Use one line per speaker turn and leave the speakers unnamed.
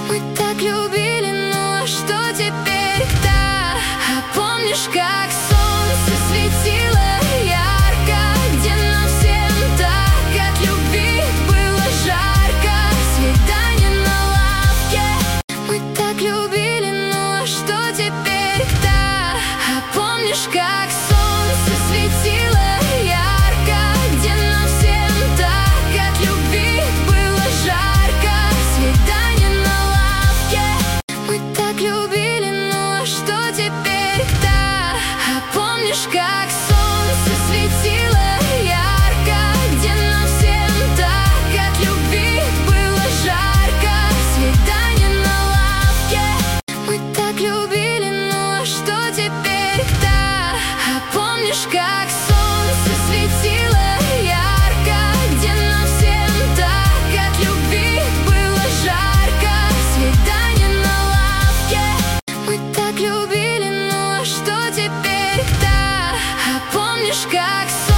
Мы так любили, ну а что теперь? Да, а помнишь, как солнце светило ярко, где нам всем так от любви было жарко? Свидание на лавке. Мы так любили, ну а что теперь? Да, а помнишь, как солнце светило ярко, где нам всем так от любви было жарко? Свидание на лавке. Мы так любили, ну а что теперь? Да, а помнишь, как солнце светило ярко, где нам всем так от любви было жарко? Свидание на лавке. Мы так любили, ну а что теперь? Да, а помнишь, как солнце светило ярко, где нам всем так от любви было жарко? Свидание на лавке. Мы так любили, ну а что теперь? Да, а помнишь, как солнце